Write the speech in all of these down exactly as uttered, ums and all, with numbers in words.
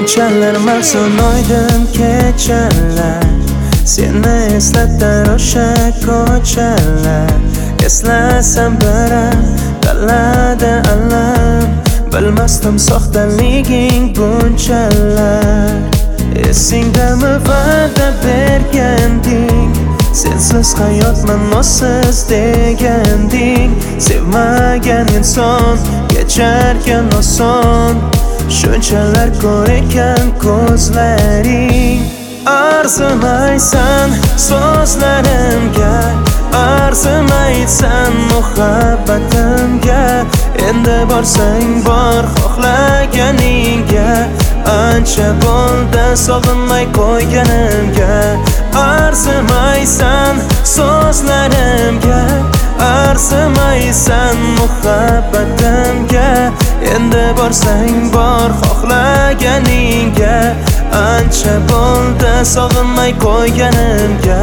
Bunchalar mavzun oydin kechalar, seni eslatar o'sha ko'chalar. Eslasam biram qalada alam, bilmasdim soxtaliging bunchalar. Esingdami va'da berganding, sensiz hayotman nossiz deganding. Sevmagan inson kecharkan oson, shunchalar ko'r ekan ko'zlaring. Arzimaysan so'zlarimga, arzimaysan muhabbatimga. Endi borsang bor xohlaganingga, ancha bo'ldi sog'inmay qo'yganimga. Arzimaysan so'zlarimga, arzimaysan muhabbatimga. Endi borsang bor xohlaganingga, ancha bo'ldi sog'inmay qo'yganimga.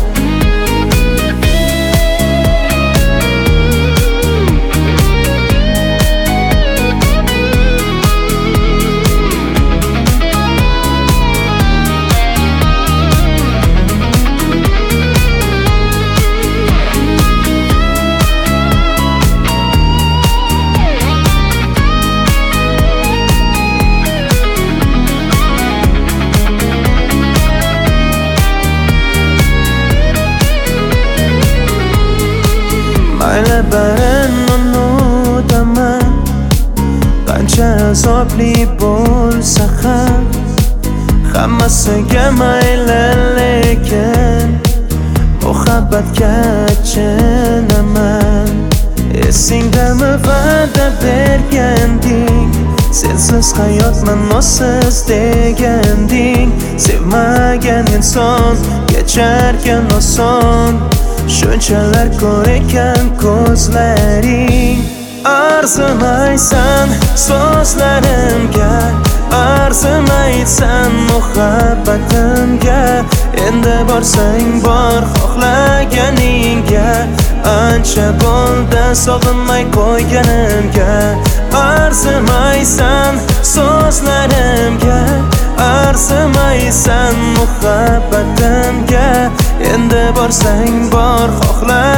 Mayli barin unudaman, qancha azobli bo'lsa ham, hammasiga mayli lekin muhabbatga achinaman. Esingdami va'da berganding, sensiz hayotman nossiz deganding. Sevmagan inson kecharkan oson, shunchalar ko'r ekan ko'zlaring. Arzimaysan so'zlarimga, arzimaysan muhabbatimga. Endi borsang bor xohlaganingga, ancha bo'ldi sog'inmay qo'yganimga. Arzimaysan so'zlarimga, arzimaysan muhabbatimga. Endi borsang bor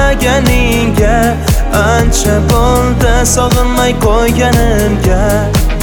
xohlaganingga, ancha bo'ldi sog'inmay qo'yganimga.